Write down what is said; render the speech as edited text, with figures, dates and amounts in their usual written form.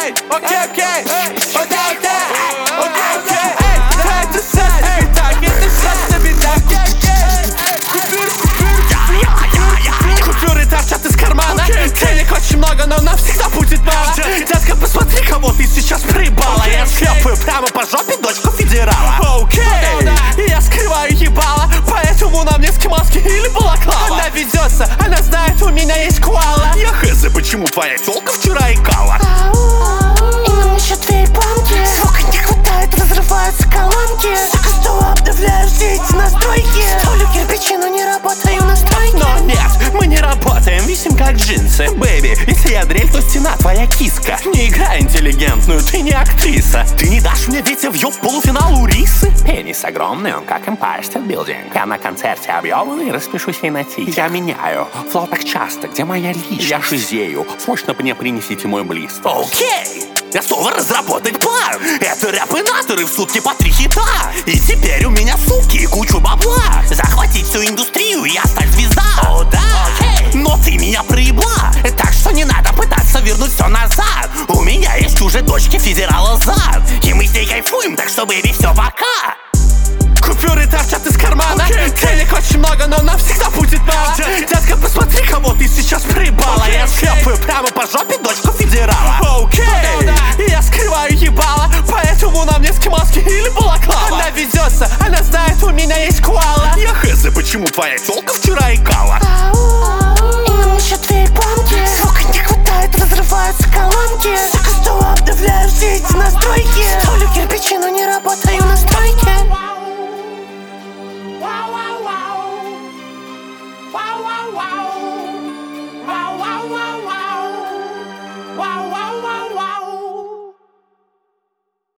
Купюры торчат из кармана. Денег очень много, но нам всегда будет мало. Детка, посмотри, кого ты сейчас прибала. Я шлепаю прямо по жопе дочку федерала. Окей, я скрываю ебало, поэтому нам не скимаски или балаклава. Она ведется, она знает, у меня есть коала. Я хз, почему твоя тёлка вчера икала? И нам еще твои планки. Звука не хватает, разрываются колонки. Сука, что обновляю все эти настройки. Ставлю кирпичи, но не работаю на стройке. Но нет, мы не работаем, висим как джинсы. Бэйби, если я дрель, то стена твоя киска. Не играй интеллигентную, ты не актриса. Ты не дашь мне ветер в ёб полуфиналу рисы? Пенис огромный, он как Empire State Building. Я на концерте объёбанный, распишусь ей на титях. Я меняю флоу так часто, где моя личность? Я шизею, срочно мне принесите мой блист. Окей, готова разработать план. Это рэп-инаторы в сутки по 3 хита. И теперь у меня сутки и кучу бабла. Захватить всю индустрию, я стать звезда. О да, но ты меня проебла. Так что не надо пытаться вернуть все назад. У меня есть уже дочки федерала зад. И мы с ней кайфуем, так что, бэйби, все пока. Купюры торчат из кармана. Денег очень много, но нам всегда будет мало. Детка, посмотри, кого ты сейчас прибала. Я шлепаю прямо по жопе дочку федерала. Окей, я скрываю ебало, поэтому нам не скимаски или балаклава. Она ведется, она знает, у меня есть коала. Я хз, почему твоя тёлка вчера икала? И нам еще твои планки. Звука не хватает, разрываются колонки. Сука, что обновляю все эти настройки.